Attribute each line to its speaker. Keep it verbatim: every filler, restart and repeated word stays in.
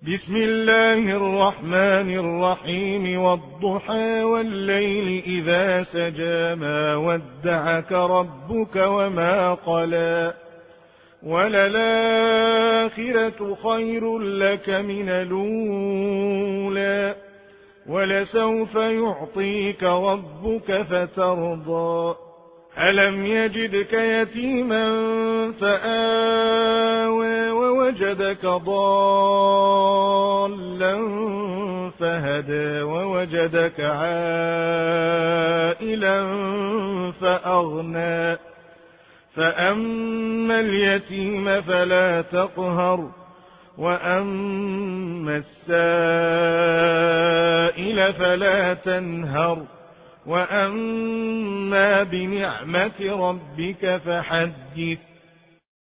Speaker 1: بسم الله الرحمن الرحيم والضحى والليل إذا سجى ما ودعك ربك وما قلى وللآخرة خير لك من الأولى ولسوف يعطيك ربك فترضى ألم يجدك يتيما فآوى ووجدك ضالا فهدى ووجدك عائلا فأغنى فأما اليتيم فلا تقهر وأما السائل فلا تنهر وأما بنعمة ربك فحدث